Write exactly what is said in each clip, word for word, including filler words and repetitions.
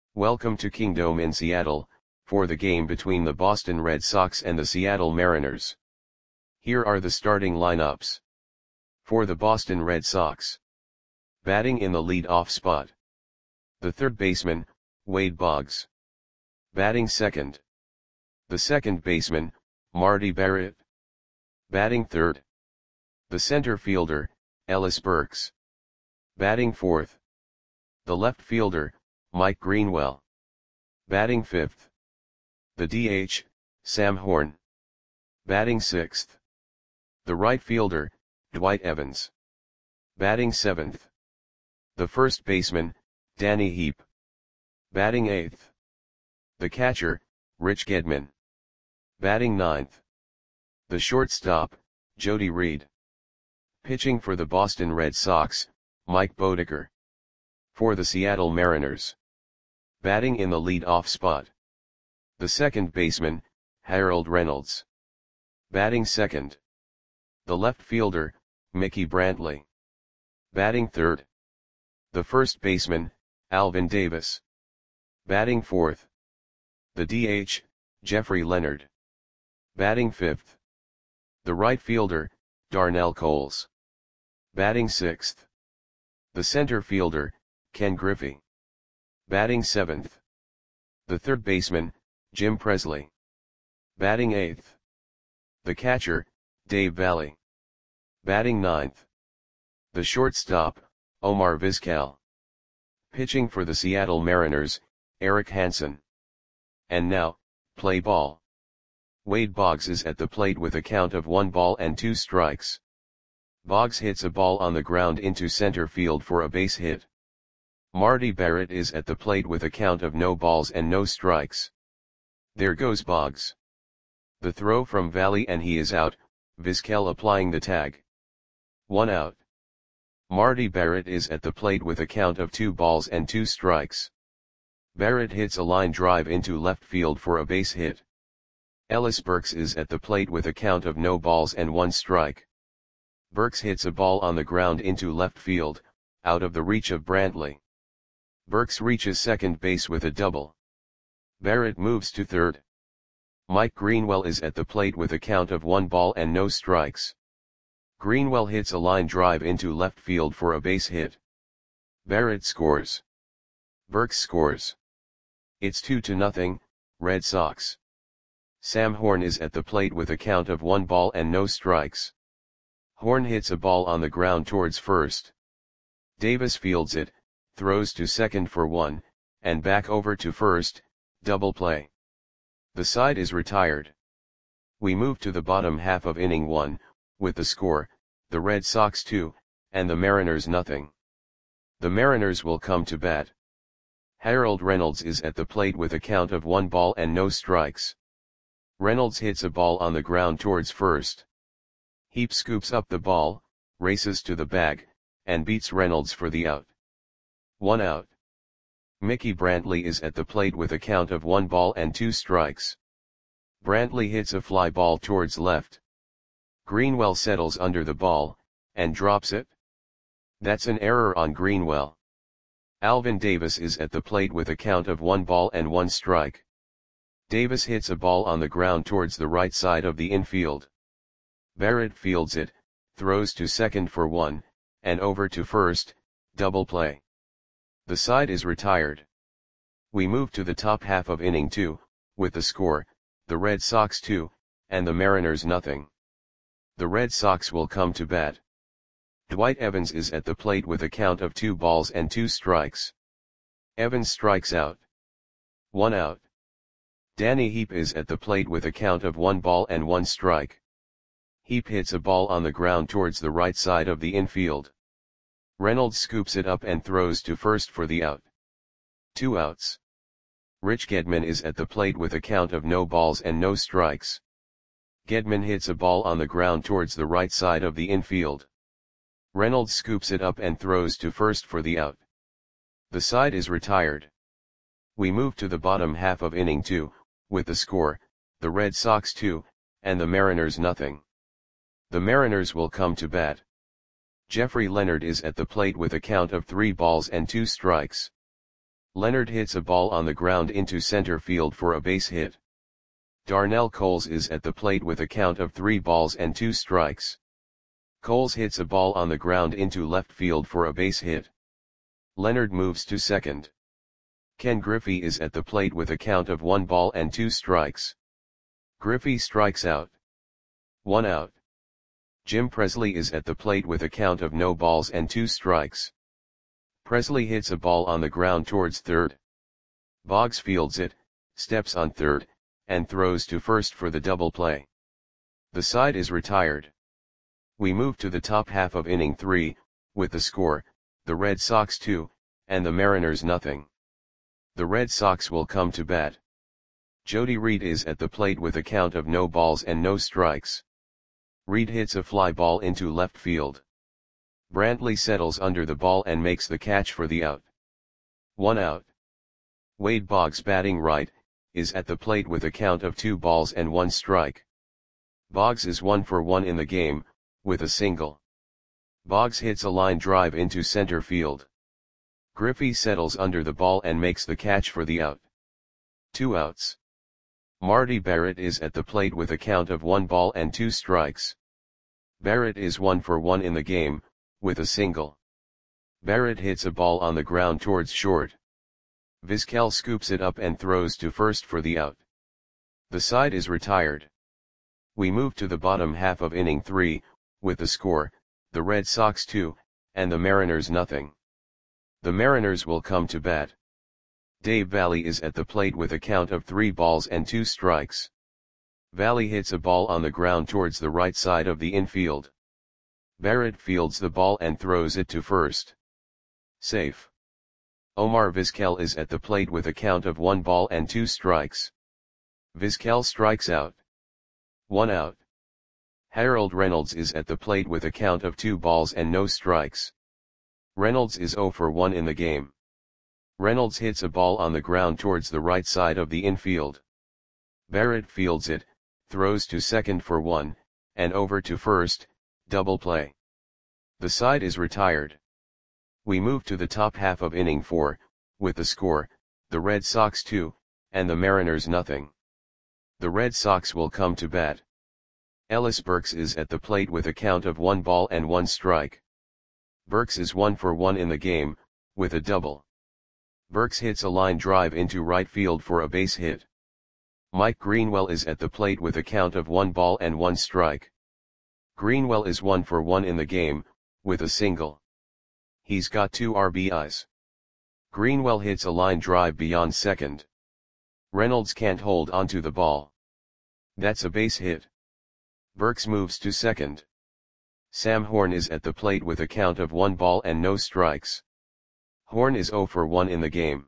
Welcome to Kingdome in Seattle, for the game between the Boston Red Sox and the Seattle Mariners. Here are the starting lineups. For the Boston Red Sox. Batting in the lead-off spot. The third baseman, Wade Boggs. Batting second. The second baseman, Marty Barrett. Batting third. The center fielder, Ellis Burks. Batting fourth. The left fielder, Mike Greenwell. Batting fifth. The D H, Sam Horn. Batting sixth. The right fielder, Dwight Evans. Batting seventh. The first baseman, Danny Heep. Batting eighth. The catcher, Rich Gedman. Batting ninth. The shortstop, Jody Reed. Pitching for the Boston Red Sox, Mike Boddicker. For the Seattle Mariners. Batting in the lead-off spot. The second baseman, Harold Reynolds. Batting second. The left fielder, Mickey Brantley. Batting third. The first baseman, Alvin Davis. Batting fourth. The D H, Jeffrey Leonard. Batting fifth. The right fielder, Darnell Coles. Batting sixth. The center fielder, Ken Griffey. Batting seventh. The third baseman, Jim Presley. Batting eighth. The catcher, Dave Valle. Batting ninth. The shortstop, Omar Vizquel. Pitching for the Seattle Mariners, Eric Hansen. And now, play ball. Wade Boggs is at the plate with a count of one ball and two strikes. Boggs hits a ball on the ground into center field for a base hit. Marty Barrett is at the plate with a count of no balls and no strikes. There goes Boggs. The throw from Valle and he is out, Vizquel applying the tag. One out. Marty Barrett is at the plate with a count of two balls and two strikes. Barrett hits a line drive into left field for a base hit. Ellis Burks is at the plate with a count of no balls and one strike. Burks hits a ball on the ground into left field, out of the reach of Brantley. Burks reaches second base with a double. Barrett moves to third. Mike Greenwell is at the plate with a count of one ball and no strikes. Greenwell hits a line drive into left field for a base hit. Barrett scores. Burks scores. It's two to nothing, Red Sox. Sam Horn is at the plate with a count of one ball and no strikes. Horn hits a ball on the ground towards first. Davis fields it, throws to second for one, and back over to first, double play. The side is retired. We move to the bottom half of inning one, with the score, the Red Sox two, and the Mariners nothing. The Mariners will come to bat. Harold Reynolds is at the plate with a count of one ball and no strikes. Reynolds hits a ball on the ground towards first. Heep scoops up the ball, races to the bag, and beats Reynolds for the out. One out. Mickey Brantley is at the plate with a count of one ball and two strikes. Brantley hits a fly ball towards left. Greenwell settles under the ball, and drops it. That's an error on Greenwell. Alvin Davis is at the plate with a count of one ball and one strike. Davis hits a ball on the ground towards the right side of the infield. Barrett fields it, throws to second for one, and over to first, double play. The side is retired. We move to the top half of inning two, with the score, the Red Sox two, and the Mariners nothing. The Red Sox will come to bat. Dwight Evans is at the plate with a count of two balls and two strikes. Evans strikes out. One out. Danny Heep is at the plate with a count of one ball and one strike. Heep hits a ball on the ground towards the right side of the infield. Reynolds scoops it up and throws to first for the out. Two outs. Rich Gedman is at the plate with a count of no balls and no strikes. Gedman hits a ball on the ground towards the right side of the infield. Reynolds scoops it up and throws to first for the out. The side is retired. We move to the bottom half of inning two, with the score, the Red Sox two, and the Mariners nothing. The Mariners will come to bat. Jeffrey Leonard is at the plate with a count of three balls and two strikes. Leonard hits a ball on the ground into center field for a base hit. Darnell Coles is at the plate with a count of three balls and two strikes. Coles hits a ball on the ground into left field for a base hit. Leonard moves to second. Ken Griffey is at the plate with a count of one ball and two strikes. Griffey strikes out. One out. Jim Presley is at the plate with a count of no balls and two strikes. Presley hits a ball on the ground towards third. Boggs fields it, steps on third, and throws to first for the double play. The side is retired. We move to the top half of inning three, with the score, the Red Sox two, and the Mariners nothing. The Red Sox will come to bat. Jody Reed is at the plate with a count of no balls and no strikes. Reed hits a fly ball into left field. Brantley settles under the ball and makes the catch for the out. One out. Wade Boggs, batting right, is at the plate with a count of two balls and one strike. Boggs is one for one in the game, with a single. Boggs hits a line drive into center field. Griffey settles under the ball and makes the catch for the out. Two outs. Marty Barrett is at the plate with a count of one ball and two strikes. Barrett is one for one in the game, with a single. Barrett hits a ball on the ground towards short. Vizquel scoops it up and throws to first for the out. The side is retired. We move to the bottom half of inning three, with the score, the Red Sox two, and the Mariners nothing. The Mariners will come to bat. Dave Valle is at the plate with a count of three balls and two strikes. Valle hits a ball on the ground towards the right side of the infield. Barrett fields the ball and throws it to first. Safe. Omar Vizquel is at the plate with a count of one ball and two strikes. Vizquel strikes out. One out. Harold Reynolds is at the plate with a count of two balls and no strikes. Reynolds is zero for one in the game. Reynolds hits a ball on the ground towards the right side of the infield. Barrett fields it, throws to second for one, and over to first, double play. The side is retired. We move to the top half of inning four, with the score, the Red Sox two, and the Mariners nothing. The Red Sox will come to bat. Ellis Burks is at the plate with a count of one ball and one strike. Burks is one for one in the game, with a double. Burks hits a line drive into right field for a base hit. Mike Greenwell is at the plate with a count of one ball and one strike. Greenwell is one for one in the game, with a single. He's got two R B Is. Greenwell hits a line drive beyond second. Reynolds can't hold onto the ball. That's a base hit. Burks moves to second. Sam Horn is at the plate with a count of one ball and no strikes. Horn is zero for one in the game.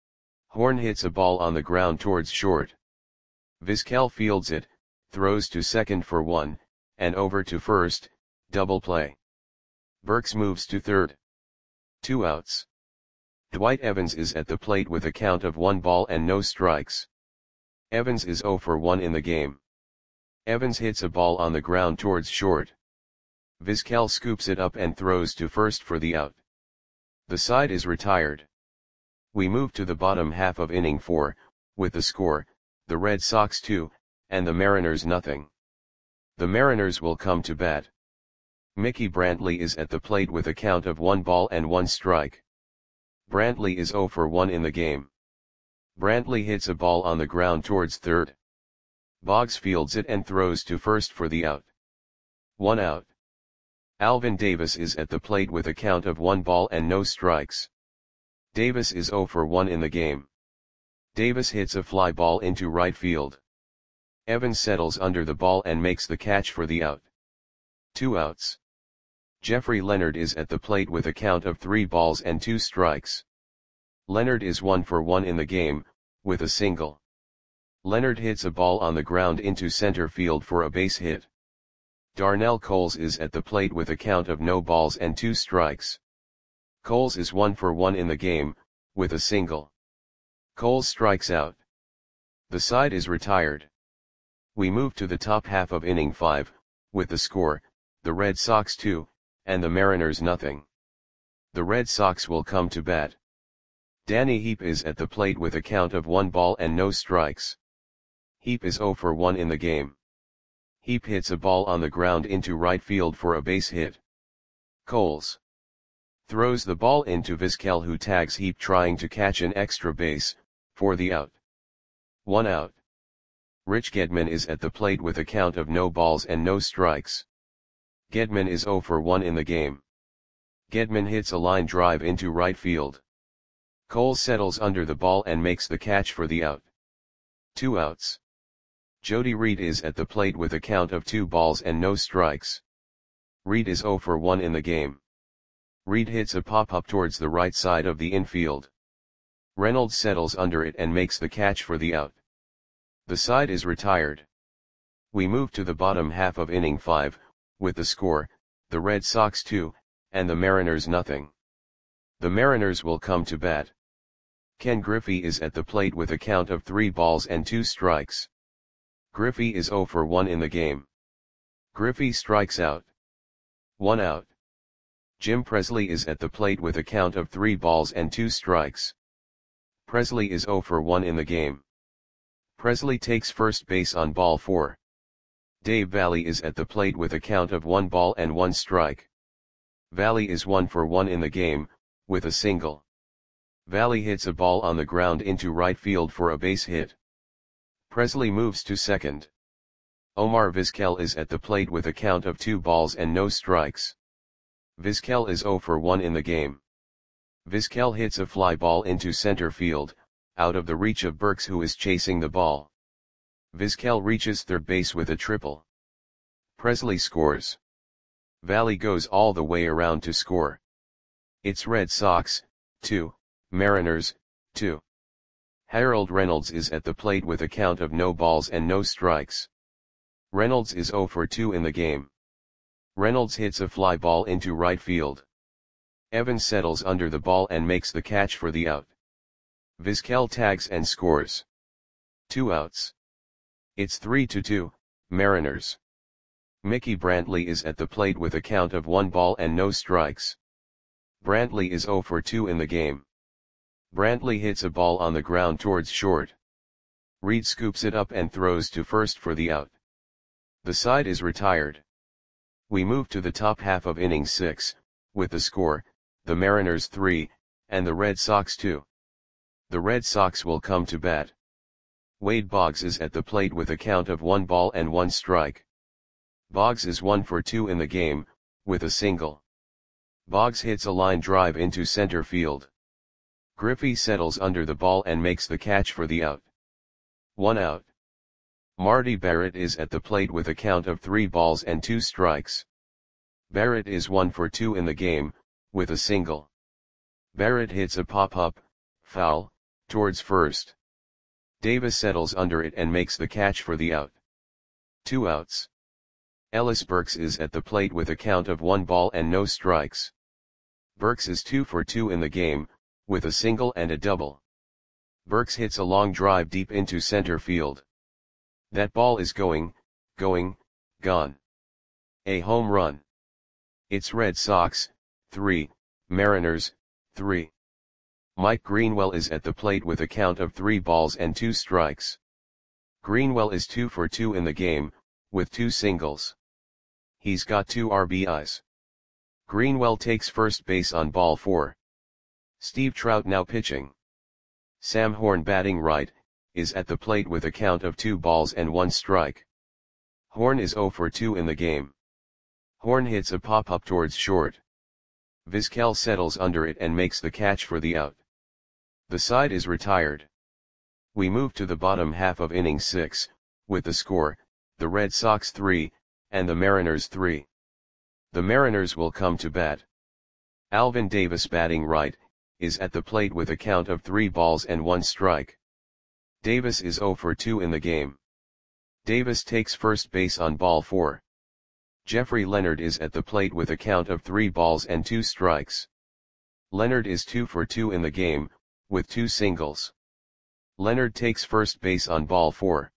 Horn hits a ball on the ground towards short. Vizquel fields it, throws to second for one, and over to first, double play. Burks moves to third. Two outs. Dwight Evans is at the plate with a count of one ball and no strikes. Evans is zero for one in the game. Evans hits a ball on the ground towards short. Vizquel scoops it up and throws to first for the out. The side is retired. We move to the bottom half of inning four, with the score, the Red Sox two, and the Mariners nothing. The Mariners will come to bat. Mickey Brantley is at the plate with a count of one ball and one strike. Brantley is zero for one in the game. Brantley hits a ball on the ground towards third. Boggs fields it and throws to first for the out. One out. Alvin Davis is at the plate with a count of one ball and no strikes. Davis is zero for one in the game. Davis hits a fly ball into right field. Evans settles under the ball and makes the catch for the out. Two outs. Jeffrey Leonard is at the plate with a count of three balls and two strikes. Leonard is one for one in the game, with a single. Leonard hits a ball on the ground into center field for a base hit. Darnell Coles is at the plate with a count of no balls and two strikes. Coles is one for one in the game, with a single. Coles strikes out. The side is retired. We move to the top half of inning five, with the score, the Red Sox two, and the Mariners nothing. The Red Sox will come to bat. Danny Heap is at the plate with a count of one ball and no strikes. Heap is zero for one in the game. Heap hits a ball on the ground into right field for a base hit. Coles throws the ball into Vizquel, who tags Heap trying to catch an extra base, for the out. One out. Rich Gedman is at the plate with a count of no balls and no strikes. Gedman is zero for one in the game. Gedman hits a line drive into right field. Coles settles under the ball and makes the catch for the out. Two outs. Jody Reed is at the plate with a count of two balls and no strikes. Reed is zero for one in the game. Reed hits a pop-up towards the right side of the infield. Reynolds settles under it and makes the catch for the out. The side is retired. We move to the bottom half of inning five, with the score, the Red Sox two, and the Mariners nothing. The Mariners will come to bat. Ken Griffey is at the plate with a count of three balls and two strikes. Griffey is zero for one in the game. Griffey strikes out. One out. Jim Presley is at the plate with a count of three balls and two strikes. Presley is zero for one in the game. Presley takes first base on ball four. Dave Valley is at the plate with a count of one ball and one strike. Valley is one for one in the game, with a single. Valley hits a ball on the ground into right field for a base hit. Presley moves to second. Omar Vizquel is at the plate with a count of two balls and no strikes. Vizquel is zero for one in the game. Vizquel hits a fly ball into center field, out of the reach of Burks, who is chasing the ball. Vizquel reaches third base with a triple. Presley scores. Valley goes all the way around to score. It's Red Sox, two, Mariners, two. Harold Reynolds is at the plate with a count of no balls and no strikes. Reynolds is zero for two in the game. Reynolds hits a fly ball into right field. Evans settles under the ball and makes the catch for the out. Vizquel tags and scores. Two outs. It's three to two, Mariners. Mickey Brantley is at the plate with a count of one ball and no strikes. Brantley is zero for two in the game. Brantley hits a ball on the ground towards short. Reed scoops it up and throws to first for the out. The side is retired. We move to the top half of inning six, with the score, the Mariners three, and the Red Sox two. The Red Sox will come to bat. Wade Boggs is at the plate with a count of one ball and one strike. Boggs is one for two in the game, with a single. Boggs hits a line drive into center field. Griffey settles under the ball and makes the catch for the out. One out. Marty Barrett is at the plate with a count of three balls and two strikes. Barrett is one for two in the game, with a single. Barrett hits a pop-up, foul, towards first. Davis settles under it and makes the catch for the out. Two outs. Ellis Burks is at the plate with a count of one ball and no strikes. Burks is two for two in the game, with a single and a double. Burks hits a long drive deep into center field. That ball is going, going, gone. A home run. It's Red Sox, three, Mariners, three. Mike Greenwell is at the plate with a count of three balls and two strikes. Greenwell is two for two in the game, with two singles. He's got two R B Is. Greenwell takes first base on ball four. Steve Trout now pitching. Sam Horn batting right, is at the plate with a count of two balls and one strike. Horn is zero for two in the game. Horn hits a pop-up towards short. Vizquel settles under it and makes the catch for the out. The side is retired. We move to the bottom half of inning six, with the score, the Red Sox three, and the Mariners three. The Mariners will come to bat. Alvin Davis batting right, is at the plate with a count of three balls and one strike. Davis is zero for two in the game. Davis takes first base on ball four. Jeffrey Leonard is at the plate with a count of three balls and two strikes. Leonard is two for two in the game, with two singles. Leonard takes first base on ball four.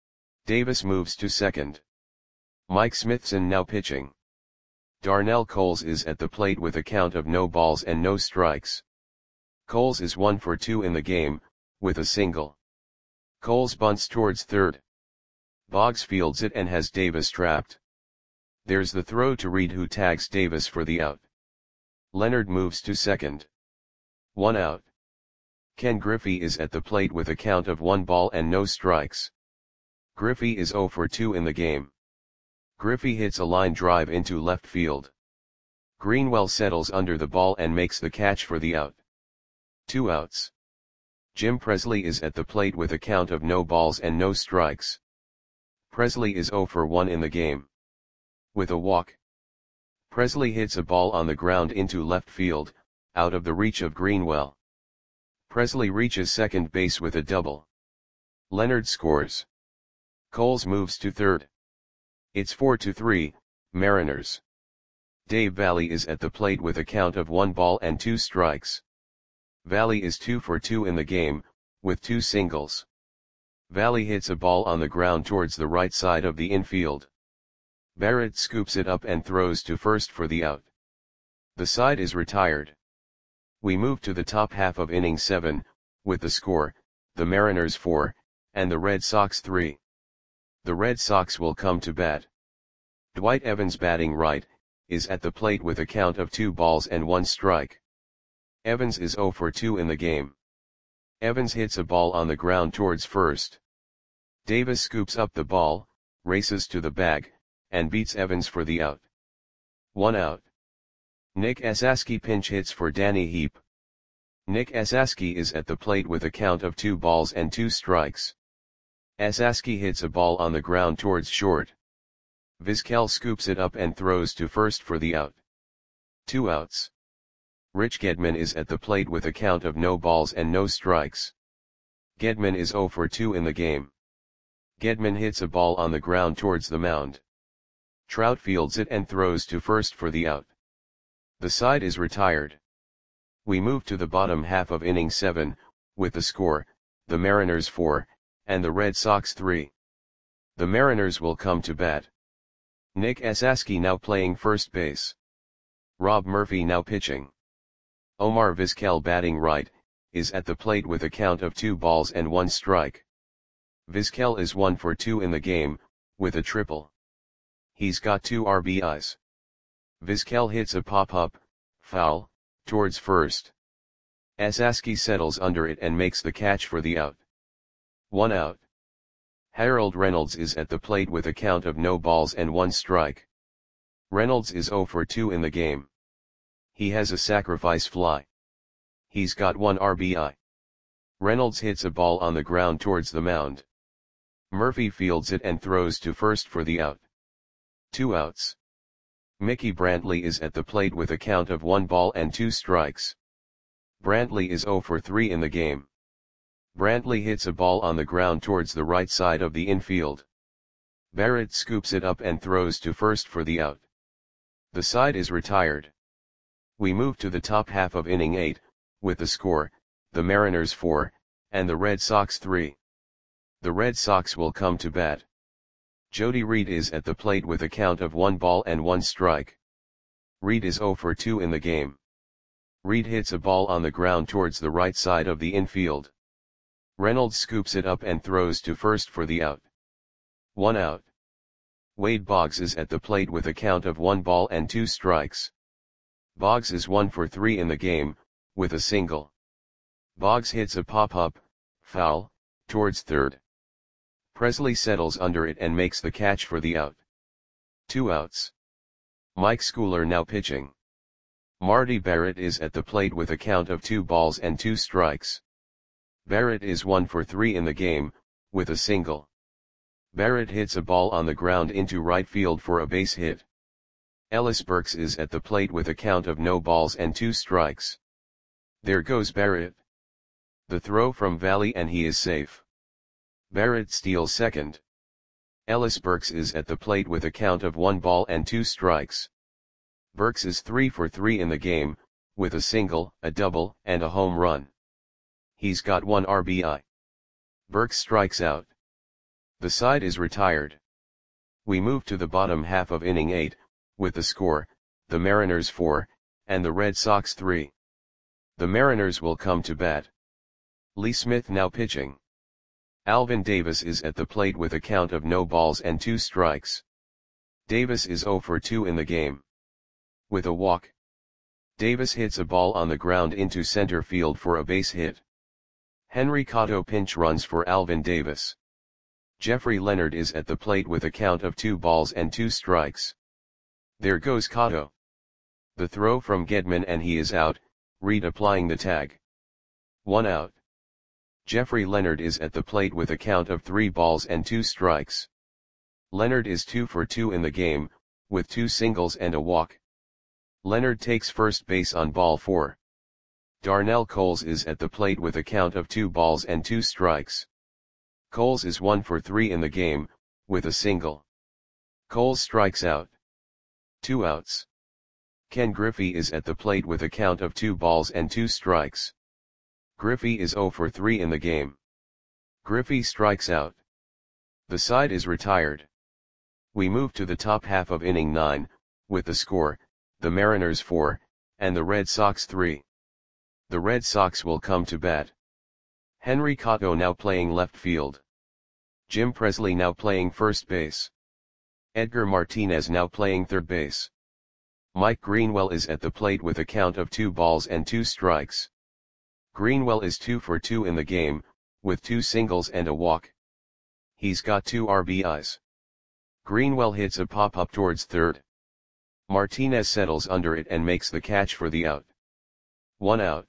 Davis moves to second. Mike Smithson now pitching. Darnell Coles is at the plate with a count of no balls and no strikes. Coles is one for two in the game, with a single. Coles bunts towards third. Boggs fields it and has Davis trapped. There's the throw to Reed, who tags Davis for the out. Leonard moves to second. One out. Ken Griffey is at the plate with a count of one ball and no strikes. Griffey is zero for two in the game. Griffey hits a line drive into left field. Greenwell settles under the ball and makes the catch for the out. Two outs. Jim Presley is at the plate with a count of no balls and no strikes. Presley is zero for one in the game. With a walk. Presley hits a ball on the ground into left field, out of the reach of Greenwell. Presley reaches second base with a double. Leonard scores. Coles moves to third. It's four to three, Mariners. Dave Valley is at the plate with a count of one ball and two strikes. Valley is two for two in the game, with two singles. Valley hits a ball on the ground towards the right side of the infield. Barrett scoops it up and throws to first for the out. The side is retired. We move to the top half of inning seven, with the score, the Mariners four, and the Red Sox three. The Red Sox will come to bat. Dwight Evans, batting right, is at the plate with a count of two balls and one strike. Evans is zero for two in the game. Evans hits a ball on the ground towards first. Davis scoops up the ball, races to the bag, and beats Evans for the out. One out. Nick Esaski pinch hits for Danny Heap. Nick Esaski is at the plate with a count of two balls and two strikes. Esaski hits a ball on the ground towards short. Vizquel scoops it up and throws to first for the out. Two outs. Rich Gedman is at the plate with a count of no balls and no strikes. Gedman is zero for two in the game. Gedman hits a ball on the ground towards the mound. Trout fields it and throws to first for the out. The side is retired. We move to the bottom half of inning seven, with the score, the Mariners four, and the Red Sox three. The Mariners will come to bat. Nick Esaski now playing first base. Rob Murphy now pitching. Omar Vizquel, batting right, is at the plate with a count of two balls and one strike. Vizquel is one for two in the game, with a triple. He's got two R B Is. Vizquel hits a pop-up, foul, towards first. Esaski settles under it and makes the catch for the out. One out. Harold Reynolds is at the plate with a count of no balls and one strike. Reynolds is zero for two in the game. He has a sacrifice fly. He's got one R B I. Reynolds hits a ball on the ground towards the mound. Murphy fields it and throws to first for the out. Two outs. Mickey Brantley is at the plate with a count of one ball and two strikes. Brantley is zero for three in the game. Brantley hits a ball on the ground towards the right side of the infield. Barrett scoops it up and throws to first for the out. The side is retired. We move to the top half of inning eight, with the score, the Mariners four, and the Red Sox three. The Red Sox will come to bat. Jody Reed is at the plate with a count of one ball and one strike. Reed is zero for two in the game. Reed hits a ball on the ground towards the right side of the infield. Reynolds scoops it up and throws to first for the out. One out. Wade Boggs is at the plate with a count of one ball and two strikes. Boggs is one for three in the game, with a single. Boggs hits a pop-up, foul, towards third. Presley settles under it and makes the catch for the out. Two outs. Mike Schooler now pitching. Marty Barrett is at the plate with a count of two balls and two strikes. Barrett is one for three in the game, with a single. Barrett hits a ball on the ground into right field for a base hit. Ellis Burks is at the plate with a count of no balls and two strikes. There goes Barrett. The throw from Valley and he is safe. Barrett steals second. Ellis Burks is at the plate with a count of one ball and two strikes. Burks is three for three in the game, with a single, a double, and a home run. He's got one R B I. Burks strikes out. The side is retired. We move to the bottom half of inning eight, with the score, the Mariners four, and the Red Sox three. The Mariners will come to bat. Lee Smith now pitching. Alvin Davis is at the plate with a count of no balls and two strikes. Davis is zero for two in the game. With a walk, Davis hits a ball on the ground into center field for a base hit. Henry Cotto pinch runs for Alvin Davis. Jeffrey Leonard is at the plate with a count of two balls and two strikes. There goes Cotto. The throw from Gedman and he is out, Reed applying the tag. One out. Jeffrey Leonard is at the plate with a count of three balls and two strikes. Leonard is two for two in the game, with two singles and a walk. Leonard takes first base on ball four. Darnell Coles is at the plate with a count of two balls and two strikes. Coles is one for three in the game, with a single. Coles strikes out. Two outs. Ken Griffey is at the plate with a count of two balls and two strikes. Griffey is zero for three in the game. Griffey strikes out. The side is retired. We move to the top half of inning nine, with the score, the Mariners four, and the Red Sox three. The Red Sox will come to bat. Henry Cotto now playing left field. Jim Presley now playing first base. Edgar Martinez now playing third base. Mike Greenwell is at the plate with a count of two balls and two strikes. Greenwell is two for two in the game, with two singles and a walk. He's got two R B Is. Greenwell hits a pop-up towards third. Martinez settles under it and makes the catch for the out. One out.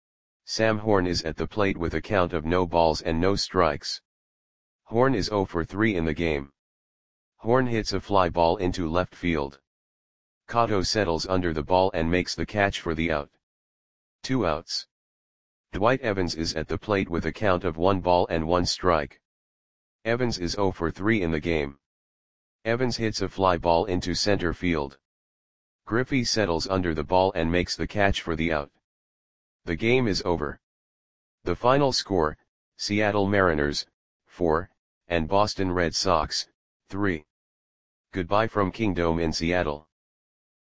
Sam Horn is at the plate with a count of no balls and no strikes. Horn is zero for three in the game. Horn hits a fly ball into left field. Cotto settles under the ball and makes the catch for the out. Two outs. Dwight Evans is at the plate with a count of one ball and one strike. Evans is zero for three in the game. Evans hits a fly ball into center field. Griffey settles under the ball and makes the catch for the out. The game is over. The final score, Seattle Mariners, four, and Boston Red Sox, three. Goodbye from Kingdome in Seattle.